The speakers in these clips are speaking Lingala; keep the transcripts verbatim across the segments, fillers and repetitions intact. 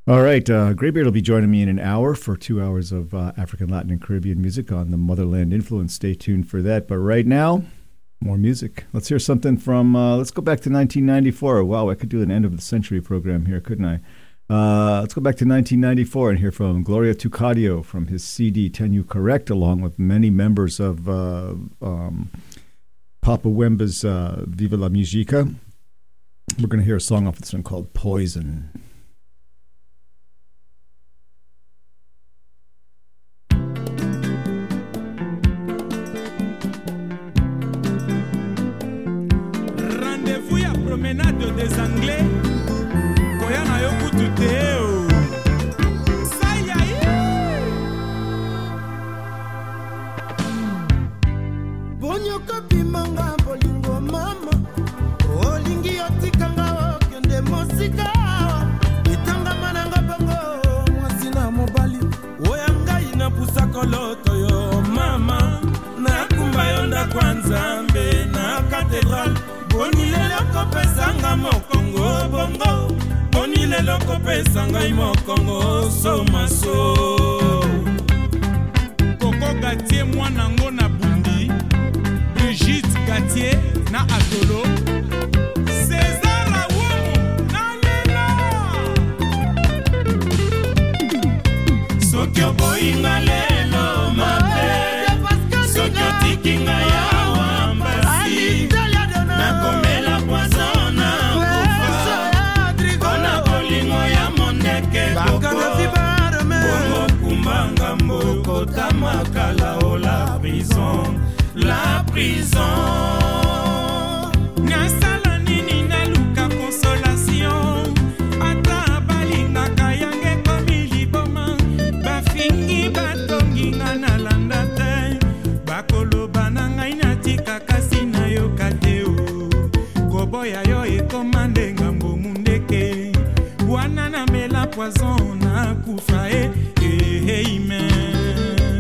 All right, uh, Greybeard will be joining me in an hour for two hours of uh, African, Latin, and Caribbean music on the Motherland Influence. Stay tuned for that. But right now, more music. Let's hear something from, uh, let's go back to nineteen ninety-four. Wow, I could do an end of the century program here, couldn't I? Uh, let's go back to nineteen ninety-four and hear from Gloria Tucadio from his C D Ten You Correct, along with many members of uh, um, Papa Wemba's uh, Viva la Musica. We're going to hear a song off this one called Poison. Promenade des Anglais, Koyana yoku tuteo. Sayayi. Bonyo kopi manga bolingo mama, olingi otikanga okende mosika. Itanga mananga bango, mwasina mobali. Oyanga ina pusa koloto yo mama, na kumbayonda kwanza mbe na katedral. Boni lelo kopesanga mokongo bongo, boni lelo kopesanga mokongo somaso. Koko Gatier mwana ngo na bundi, Brigitte Gatier na Atolo, César Awomo na lela. Sokyo boinga lelo mabe, sokyo tikinga ya wambasi. Nakomela poison na kufa, kona bolingo ya mondeke koko, bongo kumbanga mboko tamakala o la prison, la prison. Nasala nini na luka consolation, ata balinga kayange komili boma, bafingi batongi nga na landa te, bakolo bananga inatika kasi na yo kateo. Boya yo e komande ngambo mundeke, wana na mela poison na kufa e e amen.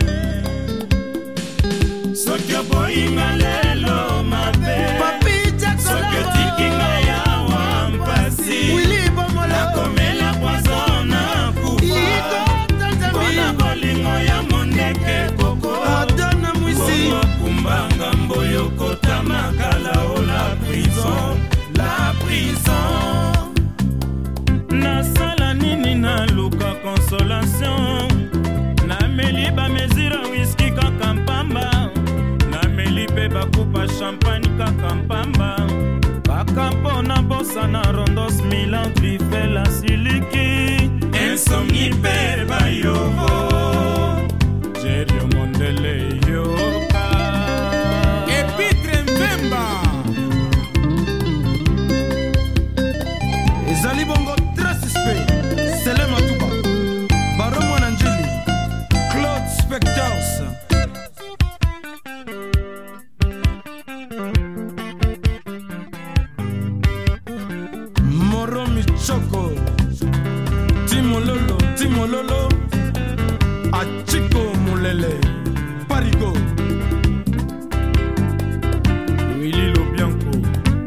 Sokyo boinga lelo mabe, sokyo tikinga ya wampasi, na komela poison na kufa, kona bolingo ya mondeke koko, bongo kumbanga mboyo kota makala o la prison, la prison. Na sala nini na luka consolation, na meli ba mezira whisky kaka mpamba, na meli pe bakupa champagne kaka mpamba, bakampo na bosa na rondos milan grife la siliki, insomni pe bayovo, Jerio Mondele yoka, Epitre Mvemba. ezali bongo très suspect. Selema Tuba, Baron Wananjili, Claude Spectors. Moro Michoko, Timololo, Timololo, Achiko Mulele, Parigo, Willy Lobianco,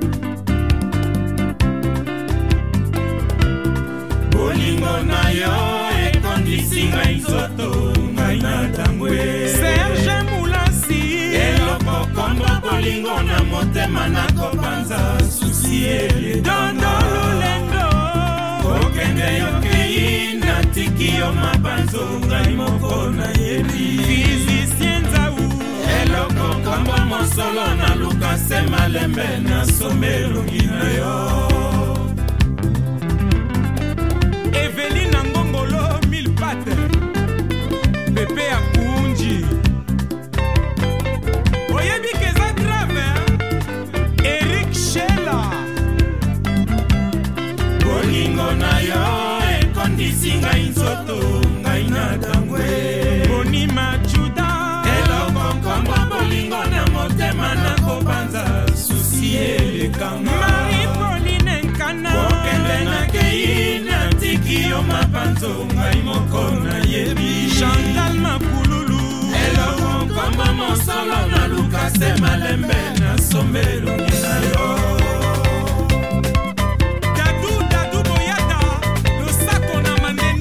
bolingo na yo e kondisi ngai nzoto ngai na tangwe. Serge Moulasi, eloko kombo bolingo na motema na kopanza susi ele Dondo Lulendo, kokende yo kei na tiki yo mabanzo ngai moko na yebi. Physicien Nzau, eloko kombo mosolo na luka se malembe na somelongi na yo. Eveline Ngongolo Mille Pattes, Pepe Akunji. Oyebi keza grave, hein? Eric Shela, bolingo na yo e kondisi ngai nzoto ngai na tangwe. Boni Machuda, eloko kombo bolingo na motema na kopanza susi elekanga. Marie Pauline Nkana, kokende na kei na tiki yo mapanzo ngai moko na yebi. Chantal Makululu, eloko kombo mosolo na luka se malembe na sombelongi na yo. Dadou Dadou Boyada, le sako na manene.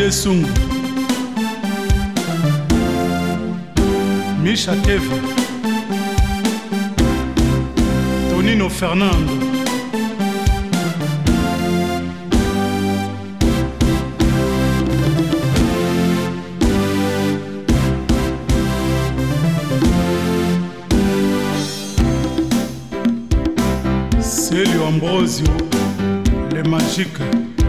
Sungu, Misha Teva, Tonino Fernando, Célio Ambrosio, les magiques.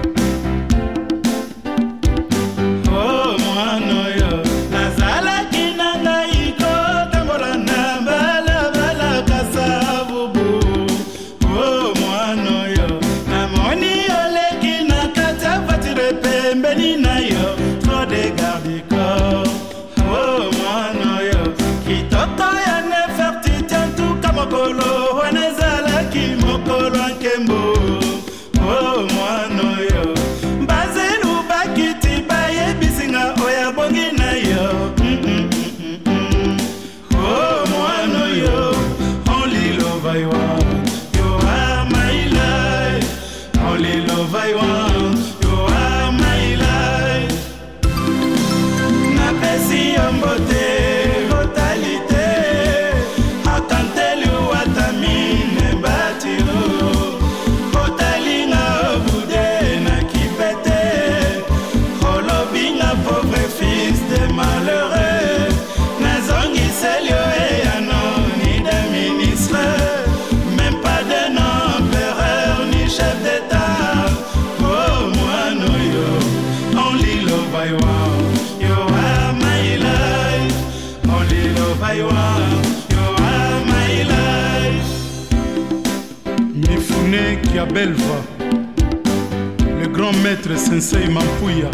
Belva, le grand maître Sensei Mampouya.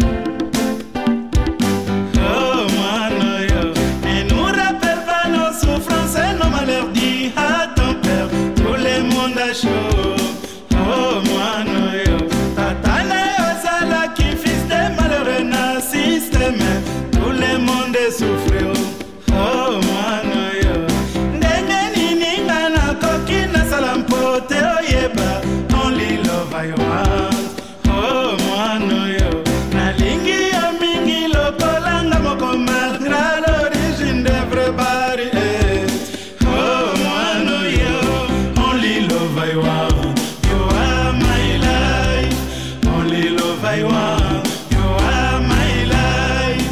Oh Manoyo, ne nous rappelle pas nos souffrances et nos malheurs, dis à ton père, tout le monde a chaud. Oh Manoyo, Tatane Osala qui fils de malheureux na système, tout le monde est souffré. Oh Manoyo, ndenge nini ngana koki na salampote oyeba. I want, oh Manoyo, nalingi ya mingi lokolanga moko malgré l'origine d'everybody. Oh Manoyo, only love I want, you are my life. Only love I want, you are my life.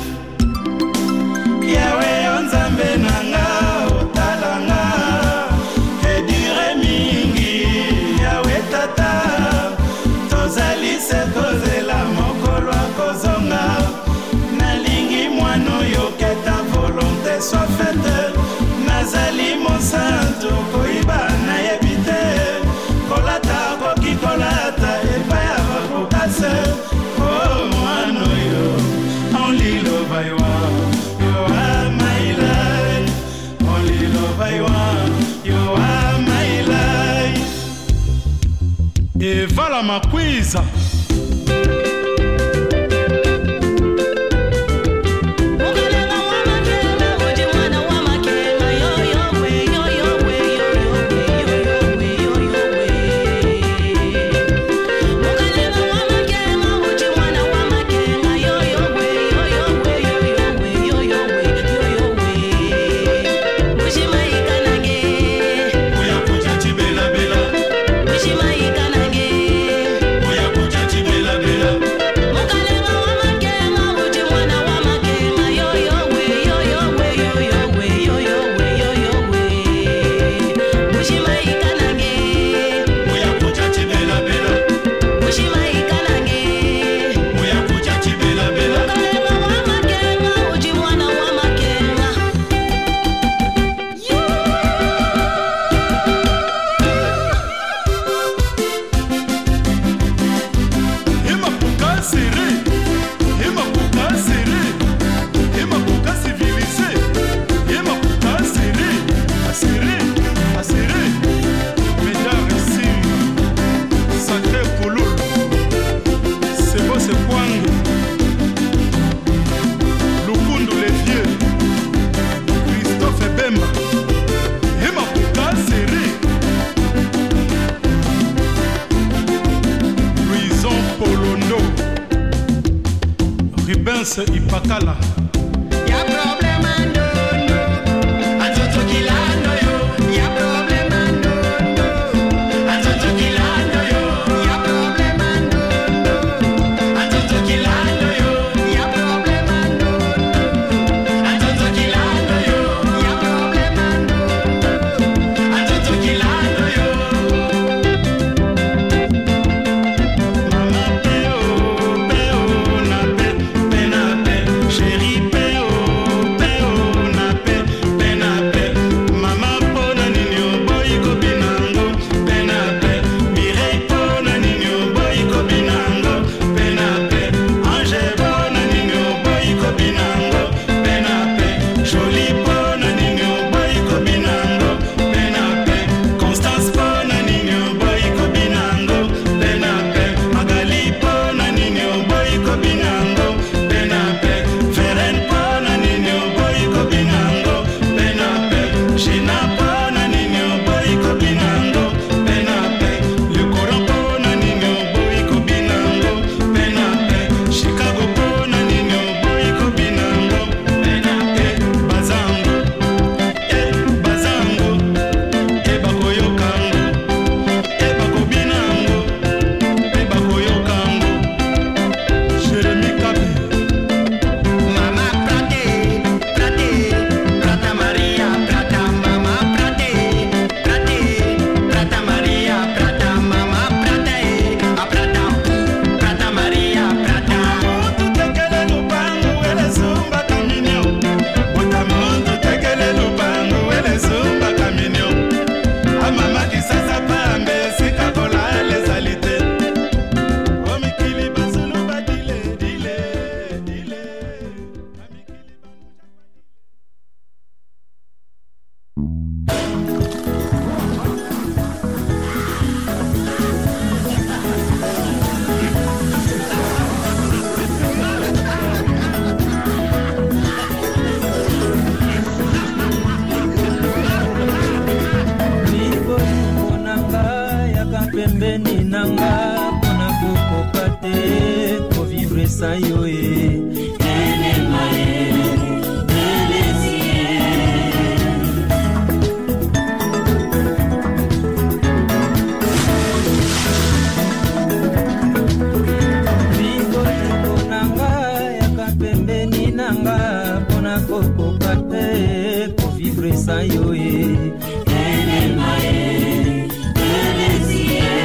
Yawe onzambe nanga otalanga, edire mingi yawe tata. Ozali se kozela mokolo akozonga, nalingi mwana oyo que ta volonté soit faite. Nazali monsanto koyiba nayebi te, kolata koki kolata epai ya bakokase. Oh mwana oyo, only love I want, you are my life. Only love I want, you are my life. Eva la Makwiza. Oya kuja Maurice Ipakala. Ya problema no no, atoto kilano yo. Ya problema no no, atoto kilano yo. Ya problema no no, atoto kilano yo. Ya problema no no, atoto kilano yo. Ya problema no no, atoto kilano yo. Mama peo peo na pe pe na pe, chérie peo peo na pe pe na pe. Mama pona nini oboyi kobinango pe na pe. Mireille pona nini oboyi kobinango pe na pe. Ange pona nini oboyi kobinango pe na pe. Jolie pona nini oboyi kobinango pe na pe. Constance pona nini oboyi kobinango pe na pe. Magali pona nini oboyi kobinango pe na pe. Veren pona nini oboyi kobinango pe na pe. Gina pona nini oboyi kobinango pe na pe. Le Coran pona nini oboyi kobinango pe na pe. Chicago pona nini oboyi kobinango pe na pe. Bazango eh bazango eh bakoyokango eh bakobinango eh bakoyokango. Jérémy Kabi. Mama prate, prate, prata Maria, prata mama prate, prate, prata Maria, prata mama prate, a prata, prata Maria, prata. Muntu tekele lupangu ele zumba kaminyo, buta muntu tekele lupangu ele zumba kaminyo. A mama kisasa pambe sika kola les alite. O mikili basulu badile, dile, dile. A mikili bamuja. Libolimbo nanga yaka pembeni nanga mpona kokoka te kovivre sa yo ye elema ye elesi ye. Libolimbo nanga yaka pembeni nanga mpona kokoka te kovivre sa yo ye elema ye elesi ye.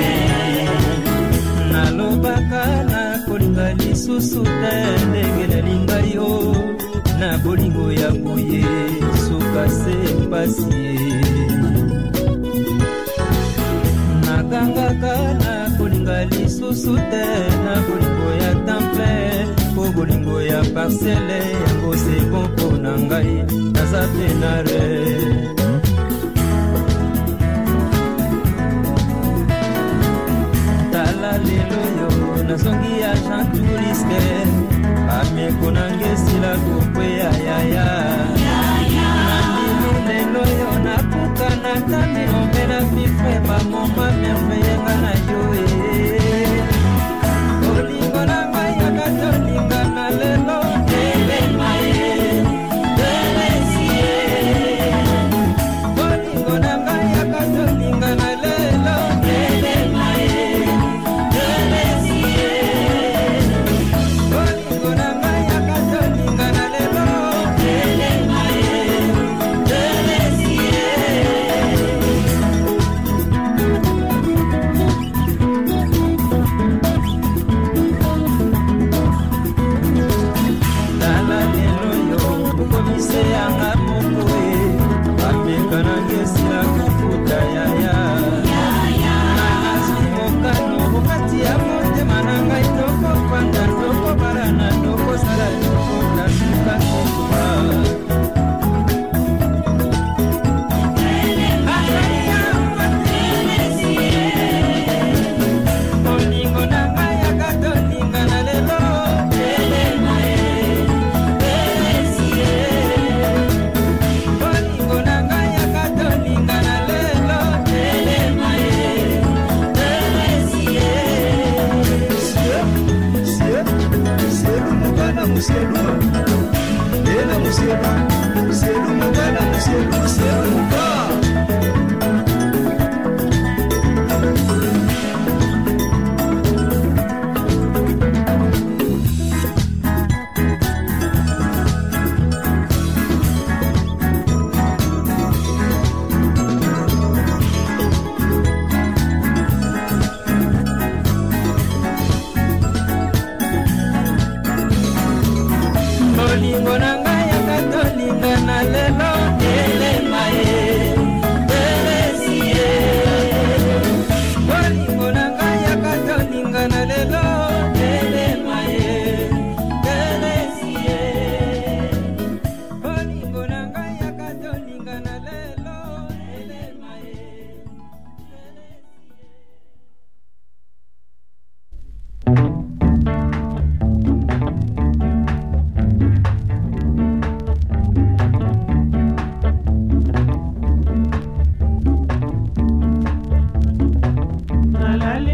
Nalobaka na kolinga lisusu te ndenge nalinga yo na bolingo ya boye suka se mpasi ye. Nakangaka na kolinga lisusu te na bolingo ya temple po bolingo ya parcele yango se bon mpo na ngai naza penare. Tala lelo yo nazongi ya Jean Touriste ameko nangesila kokwe ya yaya. Nandimi lelo yo napuka na tami ombela fifre bamoma merveyenga na yo e. Olingo na ngai yakatolinga na lelo elema ye elesi ye. Olingo na ngai yakatolinga na lelo elema ye elesi ye.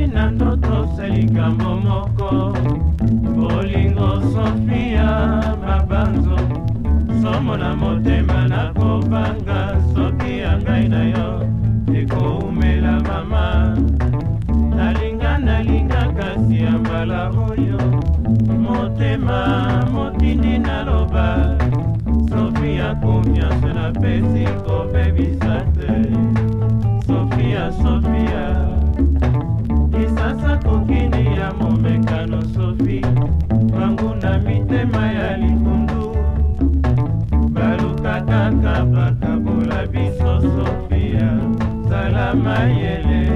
nalali na ndoto selikambo moko bolingo Sofia mabanzo somo na motema nakobanga soki ya ngai na yo ekoumela mama nalinga nalinga kasi ya mbala oyo motema motindi naloba Sofia confiance na pesi kobebisa te Sofia Sofia kisasa kokini ya momekano Sofi bangu na mitema ya likundu baluka kaka bakabola biso Sofia salama yele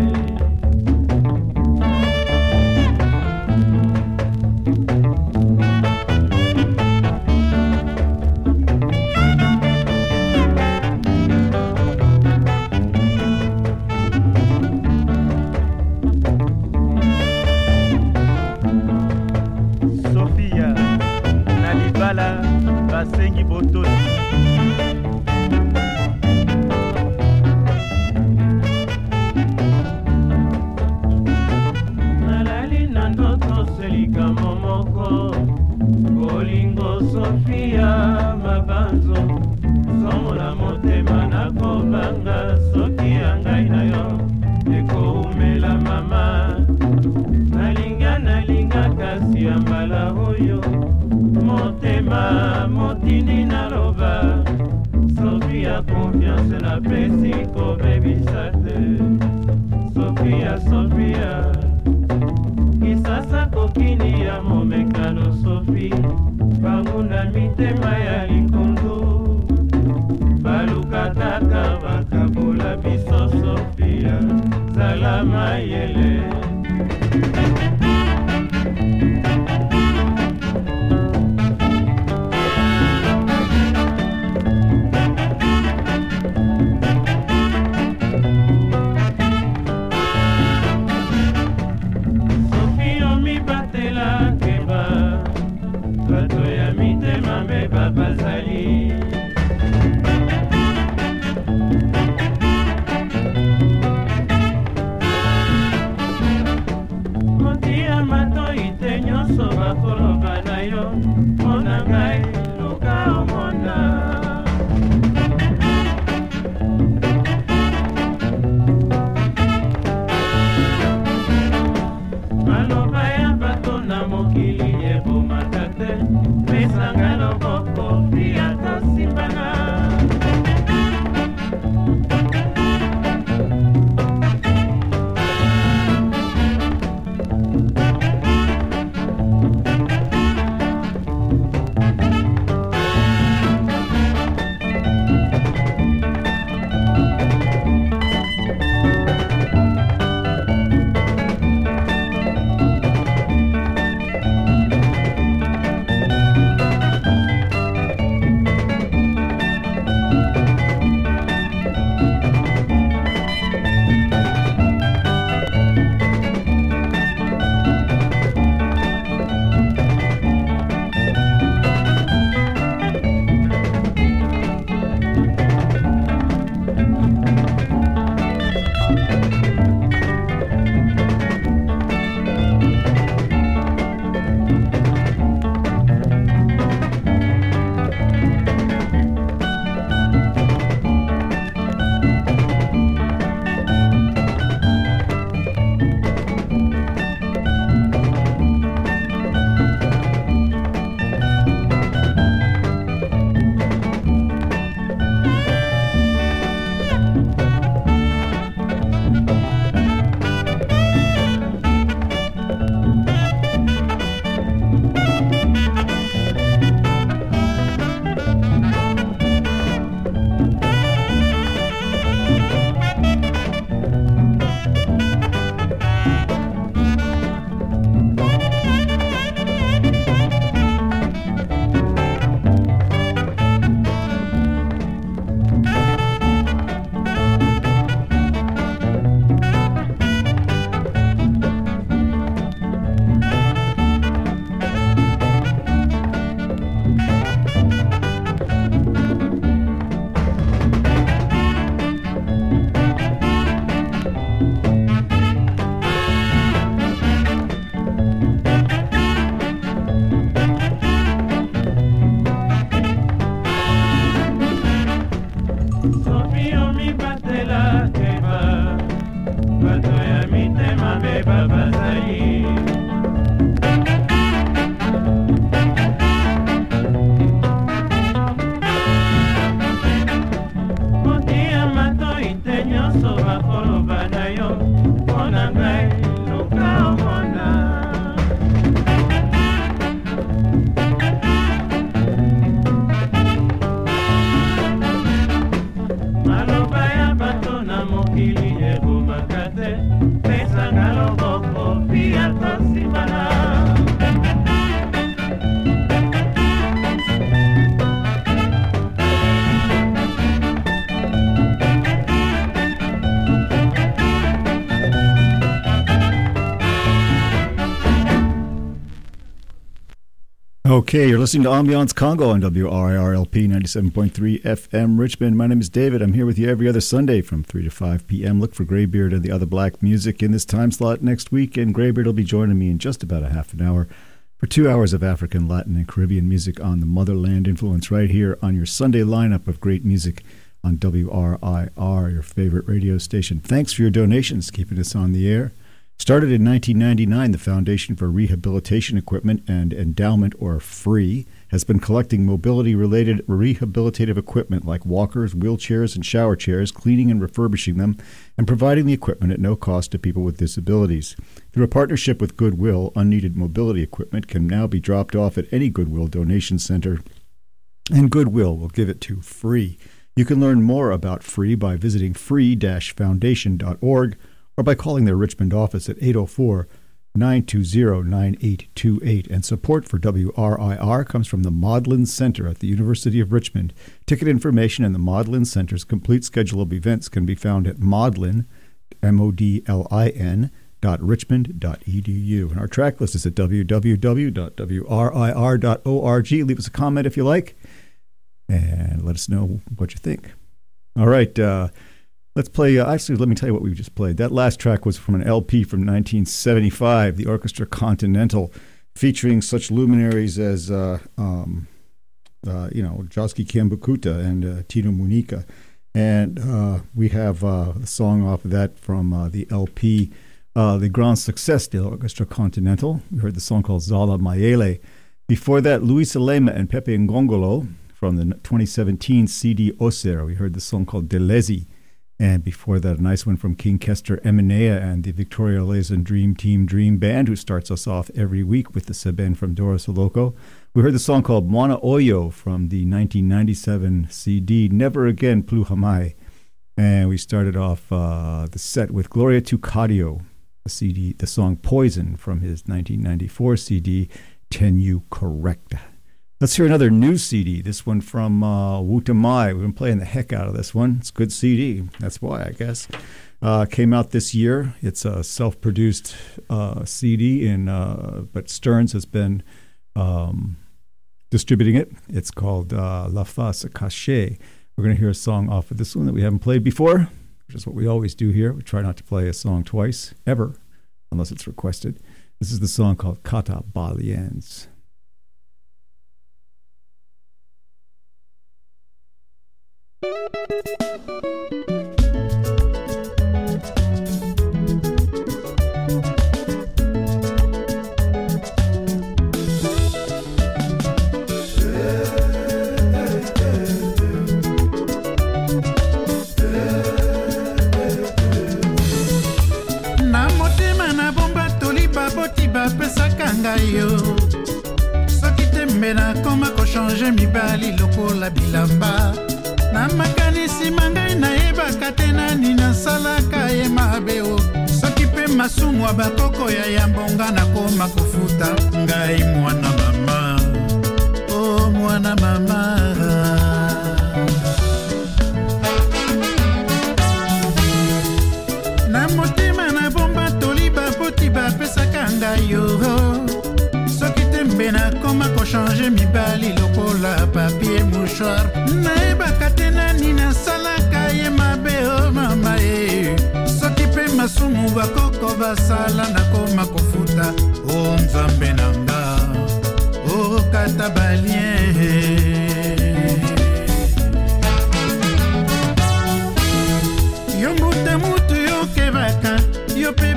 basengi botoni nalali na ndoto selikambo moko bolingo Sofia mabanzo somo na motema nakobanga soki ya ngai na yo ekoumela mama nalinga nalinga kasi ya mbala oyo motema motindi naloba Sofia confiance na pesi kobebisa te Sofia Sofia kisasa kokini ya momekano Sofi bangu na mitema ya likundu baluka kaka bakabola biso Sofia salama yele bazali moti ya mitema beba bazali motia mato ite nyonso bakoloba na yo mpona ngai luka omona maloba ya bato na mokili ebomaka te pesanga loboko pia tosimana Okay, you're listening to Ambiance Congo on W R I R L P ninety-seven point three F M Richmond. My name is David. I'm here with you every other Sunday from three to five p.m. Look for Greybeard and the other black music in this time slot next week, and Greybeard will be joining me in just about a half an hour for two hours of African, Latin, and Caribbean music on the Motherland Influence right here on your Sunday lineup of great music on W R I R, your favorite radio station. Thanks for your donations, keeping us on the air. Started in nineteen ninety-nine, the Foundation for Rehabilitation Equipment and Endowment, or FREE, has been collecting mobility-related rehabilitative equipment like walkers, wheelchairs, and shower chairs, cleaning and refurbishing them, and providing the equipment at no cost to people with disabilities. Through a partnership with Goodwill, unneeded mobility equipment can now be dropped off at any Goodwill donation center, and Goodwill will give it to free. You can learn more about FREE by visiting free dash foundation dot org, or by calling their Richmond office at eight oh four, nine two zero, nine eight two eight. And support for W R I R comes from the Maudlin Center at the University of Richmond. Ticket information and the Maudlin Center's complete schedule of events can be found at Maudlin, M O D L I N, dot richmond dot e d u. And our track list is at w w w dot w r i r dot org. Leave us a comment if you like, and let us know what you think. All right, uh, Let's play, uh, actually, let me tell you what we just played. That last track was from an L P from nineteen seventy-five, the Orchestra Continental, featuring such luminaries as, uh, um, uh, you know, Joski Kiambukuta and uh, Tino Munika. And uh, we have uh, a song off of that from uh, the L P, uh, The Grand Success de l'Orchestra Continental. We heard the song called Zala Mayele. Before that, Luis Alema and Pepe Ngongolo from the twenty seventeen C D Osera. We heard the song called Delezi. And before that, a nice one from King Kester Emenea and the Victoria Lazen Dream Team Dream Band, who starts us off every week with the Seben from Doris Oloko. We heard the song called Mwana Oyo from the nineteen ninety-seven C D Never Again Pluhamai. And we started off uh, the set with Gloria Tucadio, the C D, the song Poison from his nineteen ninety-four C D Tenyu Correct. Let's hear another new C D. This one from uh, Wutamai. We've been playing the heck out of this one. It's a good C D. That's why, I guess. Uh, came out this year. It's a self-produced uh, C D, in, uh, but Stearns has been um, distributing it. It's called uh, La Face Cachée. We're going to hear a song off of this one that we haven't played before, which is what we always do here. We try not to play a song twice, ever, unless it's requested. This is the song called Kata Baliens. Na motema na bomba toliba boti bapesaka ngai yo soki tembe nakoma kochange mibali lokola bilamba na makanisi mangai nayebaka te nani nasalaka ye mabe o soki mpe masumu bakoko ya yambonga nakoma kofuta ngai mwana mama o mwana mama na motema na bomba toliba boti bapesaka ngai yo soki tembe nakoma kochange mibali lokola papier mouchoir nayebaka te nani nasalaka ye mabe o mama e soki mpe masumu bakoko basala nakoma kofuta o nzambe na nga o kata balien yo mbuta mutu yokebaka yo mpe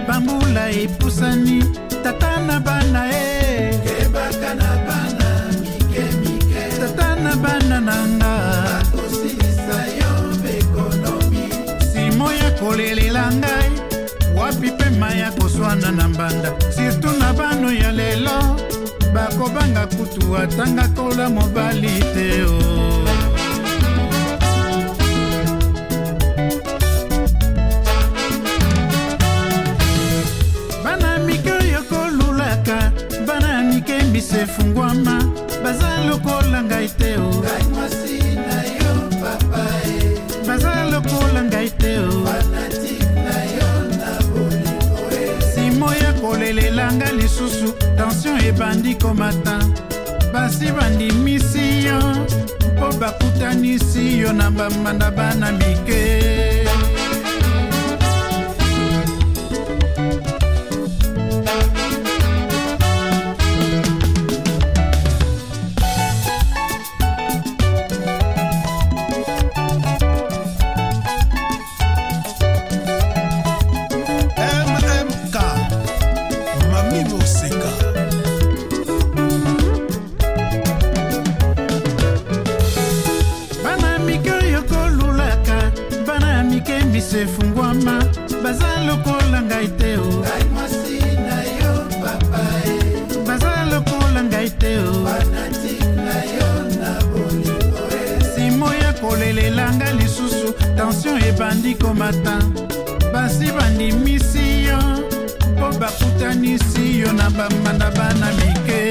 epusani tata na bana e kebaka na bana mike mike tata na bana nanga akosilisa yo ekonomi simo ya kolelela ngai wapi pema ya koswana na mbanda sirtu na bano ya lelo bakobanga kutu atanga kola mobali te o bana mike yokolulaka bana mike mbise fungwama baza lokola ngai te o ngai mwasi na yo papa e baza lokola ngai te o fanatik na yo na bolingo e simo ya kolelelanga lisusu tension ebandi komata basi bandimisi yo mpo bakutanisi yo na bambanda bana mike sefungwama baza lokola ngai te o ngai mwasi na yo papa e baza lokola ngai te o fanatik na yo na bolingo e simo ya kolelelanga lisusu tension ebandi komata basi bandimisi yo mpo bakutanisi yo na bambanda bana mike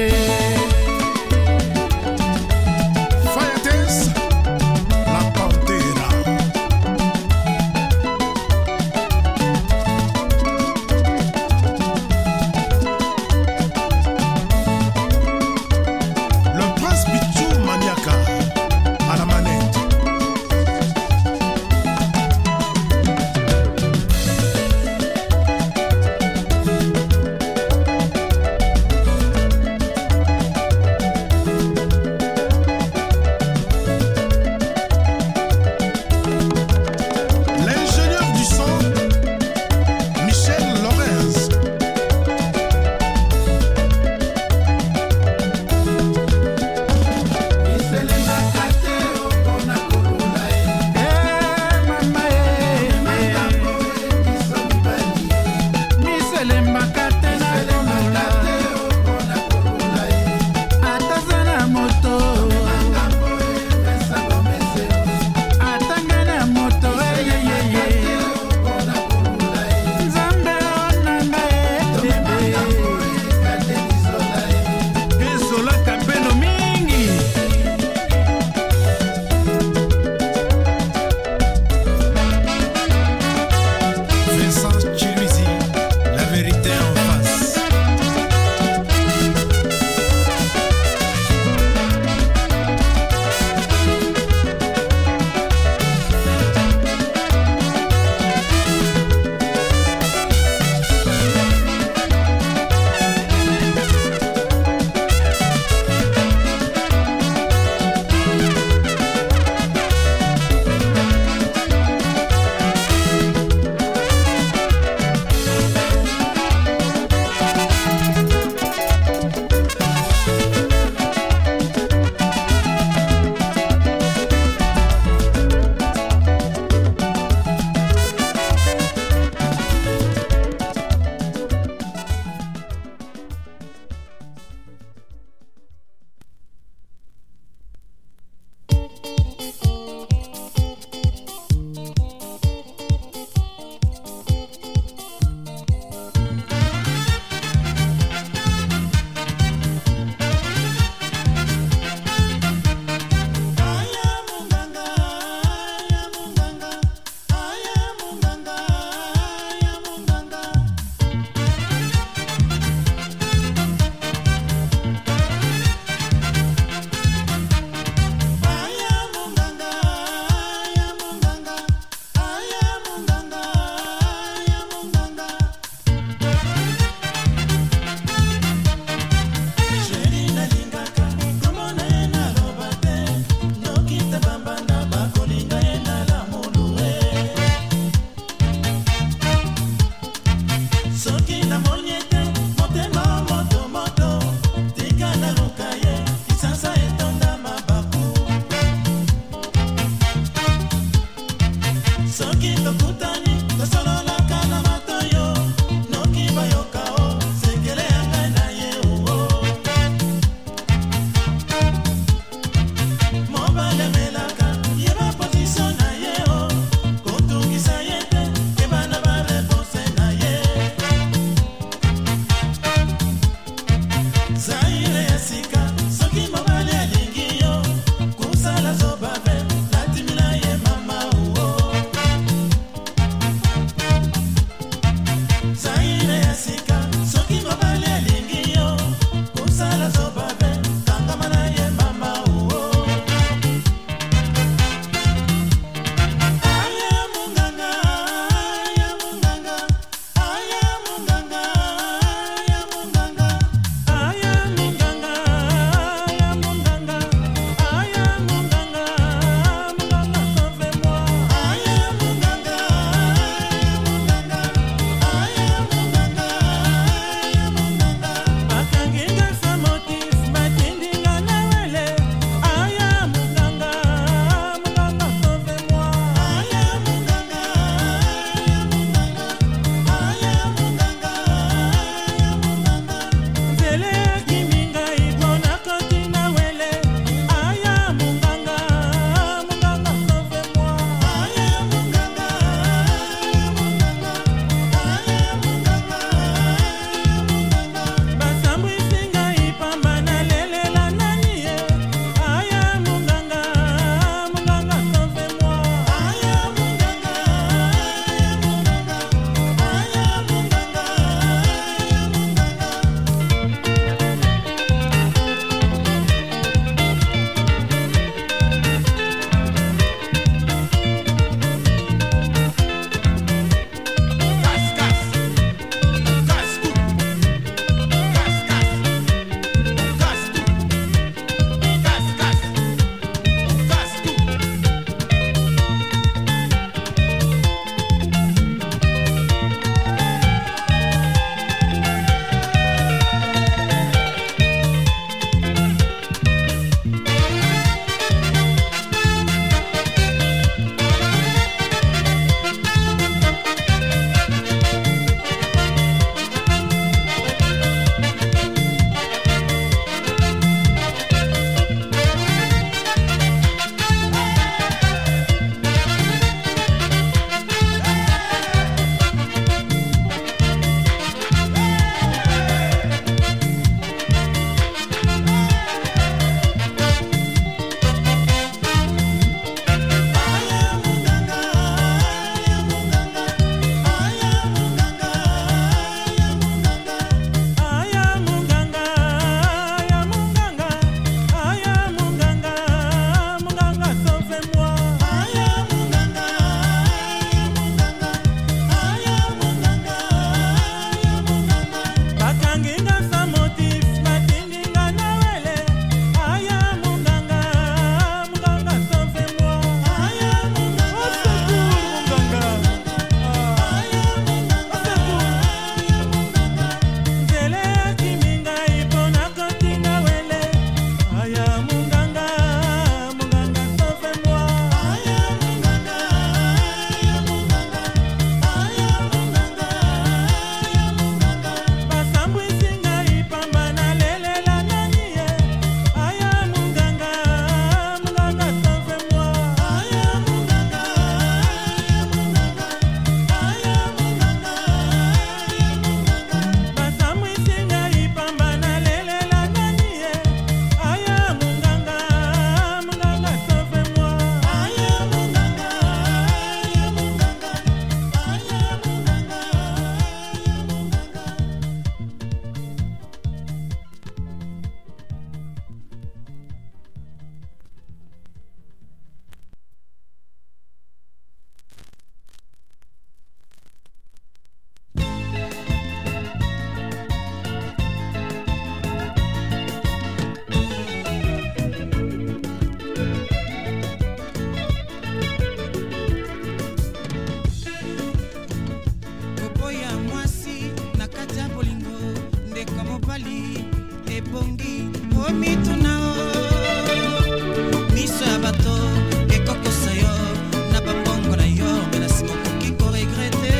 ebongi omitunao miso ya bato ekokosa yo na bambongo na yo menasi mokoki koregrete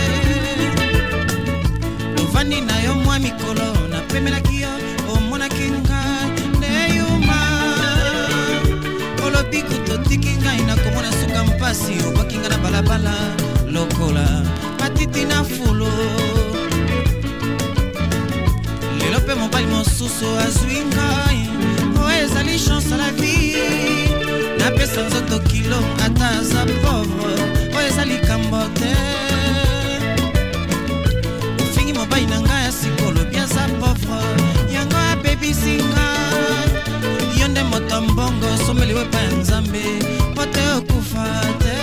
ovandi na yo mwa mikolo napemelaki yo omonaki ngai ndeyuma olobi kutotiki ngai nakomona suka mpasi obwaki ngai na balabala lokola matiti na fulo lelo mpe mobali mosusu azwi ngai o ezali chance à la vie napesa nzoto kilo ata aza pauvre o ezali kambo te ofingi mobali na ngai ya sikolo biaza pauvre yango abebisi ngai yo nde moto mbongo someliwe pa ya nzambe po te okufa te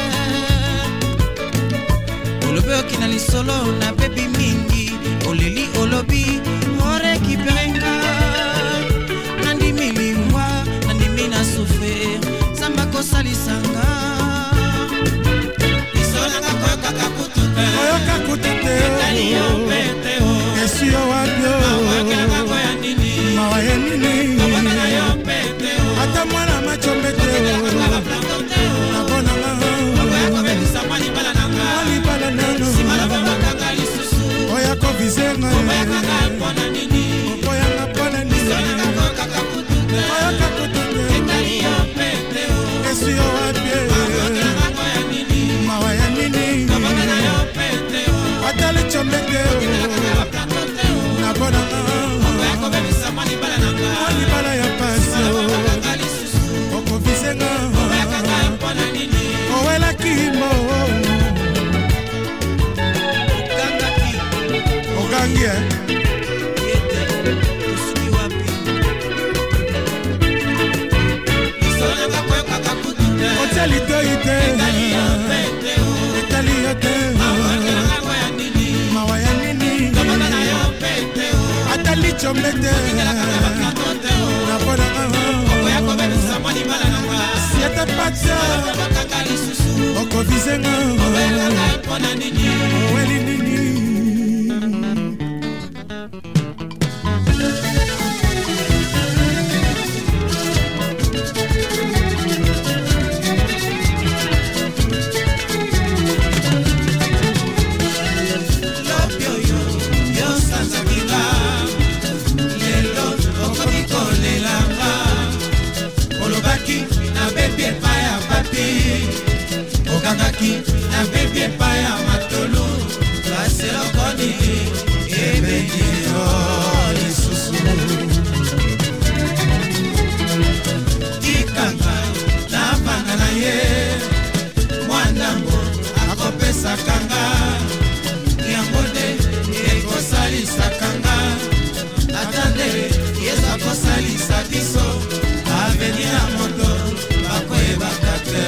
olobi okina lisolo na bebi mingi oleli olobi orekipere ngai nandimi liwa nandimi na souffrir zamba kosalisanga lisolanga koyokaka kutu te koyoka kutu te etali yo pete o esi yo wabio mawakelaka koya nini mawa ye nini kobona yo pete o ata mwana machombe te nabonanga okoyakobebisa malibala na nga malibala nano simalababakanga lisusu oya kovizenga okoyakaka mpona nini okoyanga mpona nini lisolanga koyokaka kutu te koyoka kutu te etali yo pete o esi yo wabie mawakelaka koya nini mawa ya nini kobona yo pete o ata lichombe te nabonanga okoyakobebisa malibala na nga malibala ya pasi simalababakanga lisusu okovizenga okoyakaka mpona nini owelaki mo gangaki ogangi e yete osuki wapi lisolanga koyokaka kutu te otia litoi te etali yo pete o etali yo te mawakelaka koya nini mawa ya nini kobona na yo pete o ata lichombe te nabonanga okoyakobebisa malibala na nga siete pata bakanga lisusu okovizenga obelaka mpona nini oweli nini lopioyo yosanzakinga lelo okoki kolelanga olobaki na bebi epai ya papi okangaki na bebi epai ya matolu baselokoni ebeki yo lisusu kikanga na bana na ye mwandango akopesakanga yango nde ekosalisakanga ata nde yesu akosalisa biso aveni ya moto bakoyebaka te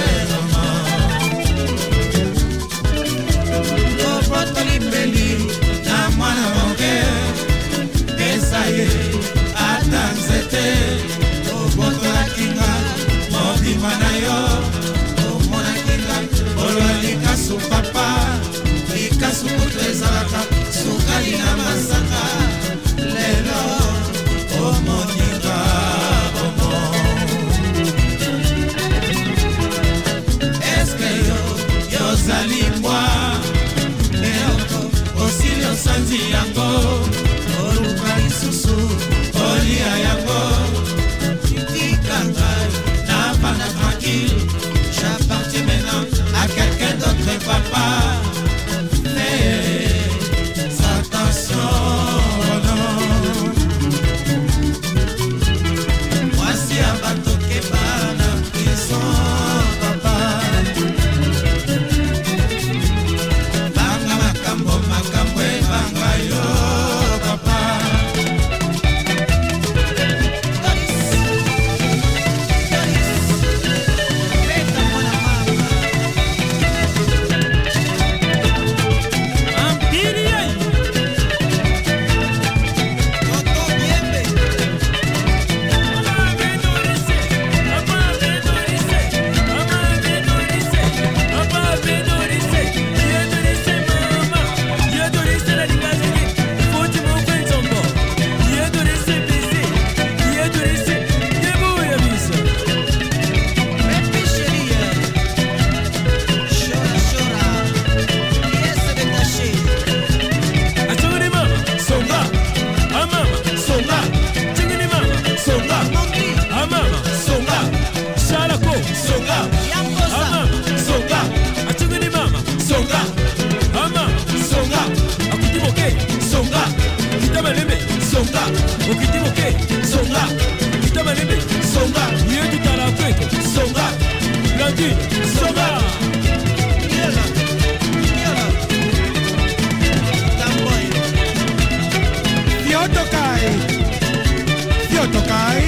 obotolimbeli na mwana moke pesa ye ata nzete obotorakinga mobima na yo omonakinga olwa likasu papa likasu kutu ezalaka sukali na masanga lelo omoninga omo eske yo yozali mbwa eoko osili osanzi yango oluka lisusu olia yango tikanga na bana tranquille j'appartiens maintenant à quelqu'un d'autre papa mais attention mwasi abatoke bana prison papa banga makambo makambo ebanga yo songa okitimuke songa kitamanebe songa yetu talakweko songa Blandine songa yela yela tamboy Fiotokai Fiotokai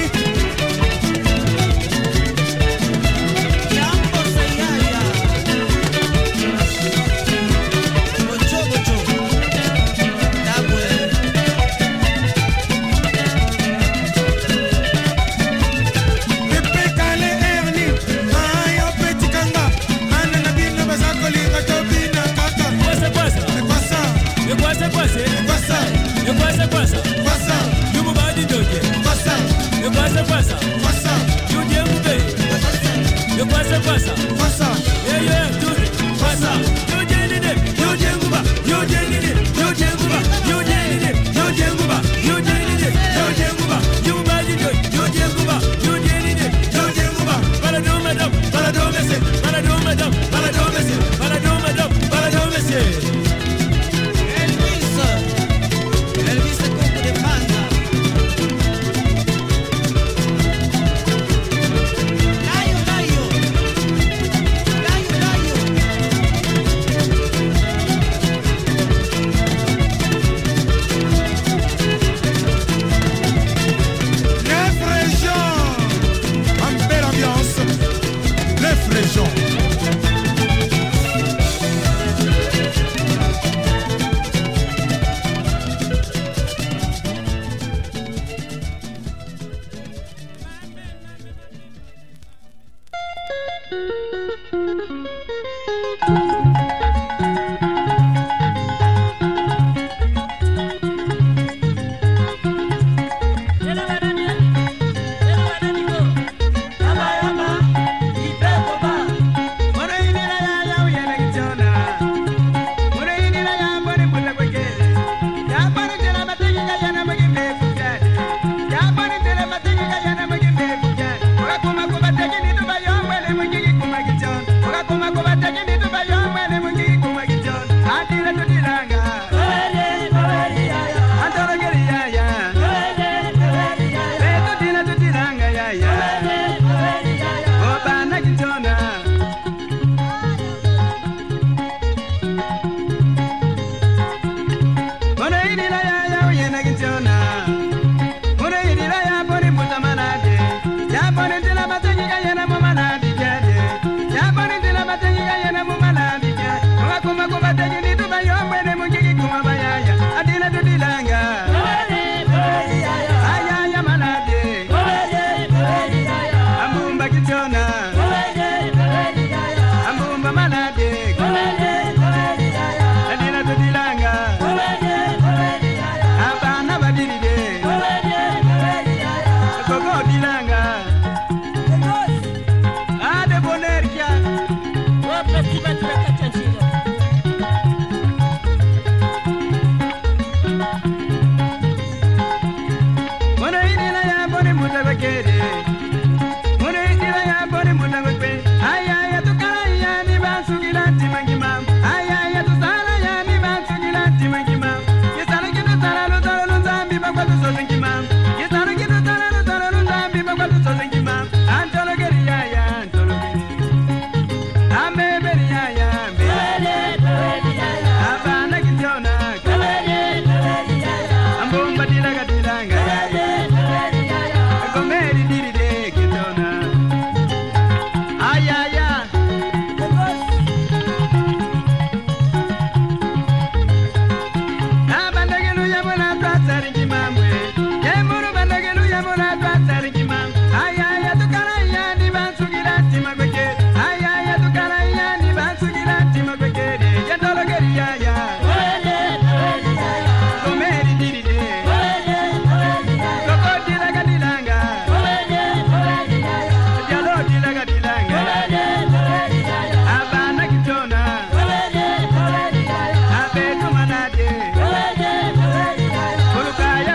Kaya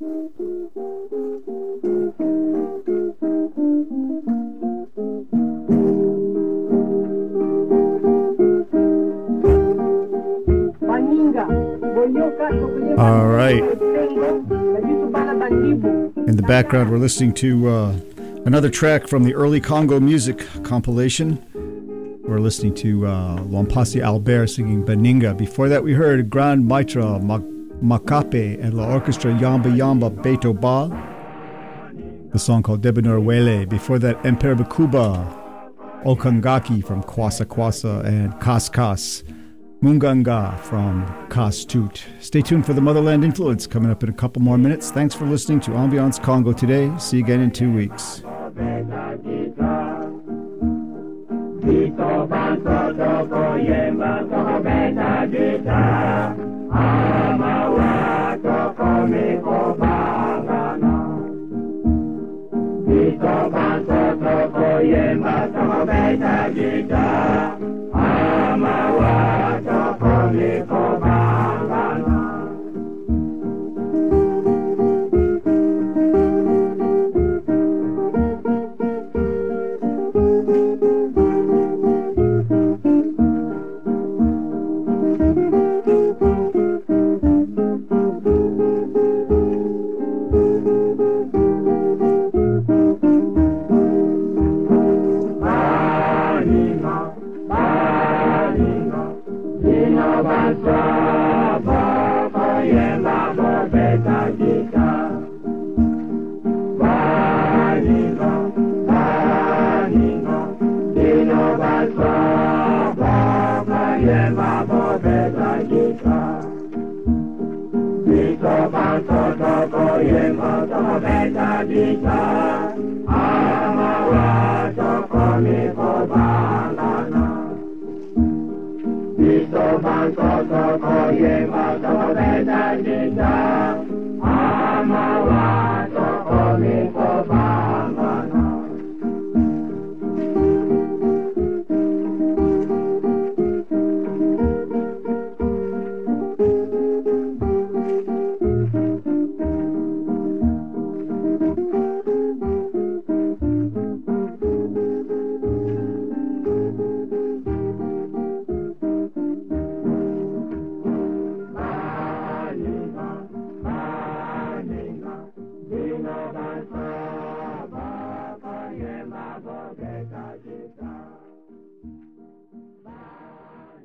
All right. In the background, we're listening to uh, another track from the early Congo music compilation. We're listening to uh, Lompasi Albert singing Baninga. Before that, we heard Grand Maître Makape and La Orchestra Yamba Yamba Beto Ba. The song called Debenor Wele. Before that, Emper Bakuba, Okangaki from Kwasa Kwasa, and Kas Kas Munganga from Kas Tut. Stay tuned for the Motherland Influence coming up in a couple more minutes. Thanks for listening to Ambiance Congo today. See you again in two weeks. Banco, Banco, Yema, Toma, Beta, Gita.